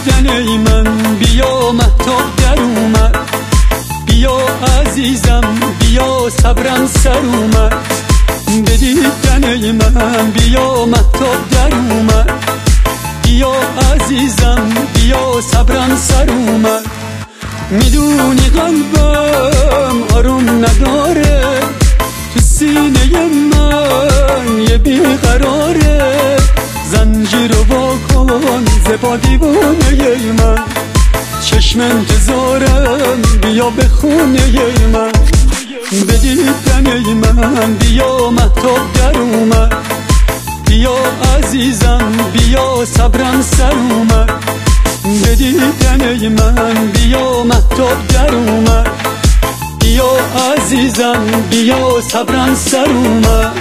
دیدن ای من بیا مهتاب در اومد، بیا عزیزم بیا صبرم سر اومد. به دیدن ای من بیا مهتاب در اومد، بیا عزیزم بیا صبرم سر اومد. میدونی قلبم آروم نداره، تو سینه من یه بیقراره. زنجیر رو واکن زبا دیوانه ای من، چشم انتظارم بیا به خونه ای من. به دیدن ای من بیا مهتاب در اومد، بیا عزیزم بیا صبرم سر اومد. به دیدن ای من بیا مهتاب در اومد، بیا عزیزم بیا صبرم سر اومد.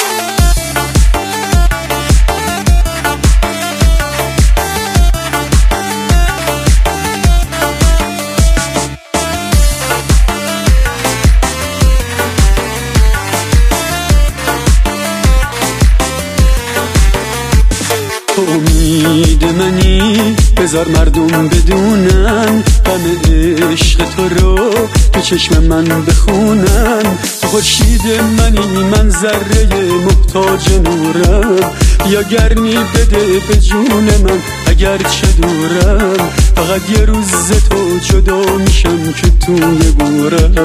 امید منی بذار مردم بدونن، غم عشق تو رو به چشم من بخونن. تو خورشید منی من ذره محتاج نورم، یا گرمی بده به جون من اگر چه دورم. فقط یه روز تو جدا میشم که توی گورم.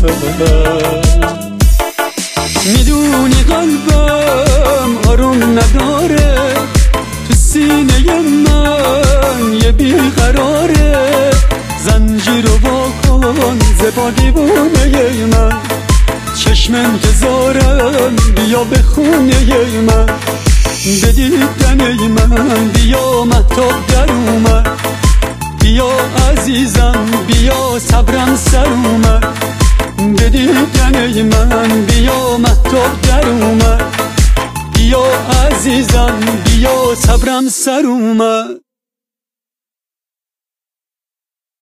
میدونی قلبم آروم نداره، سینه من یه بیقراره. زنجیر رو واکن زبا دیوانه ای من، چشم انتظارم بیا به خونه ای من. به دیدن ای من بیا مهتاب در اومد، بیا عزیزم بیا صبرم سر اومد. به دیدن ای من بیا مهتاب در اومد، بیا عزیزم بیا صبرم سر اومد.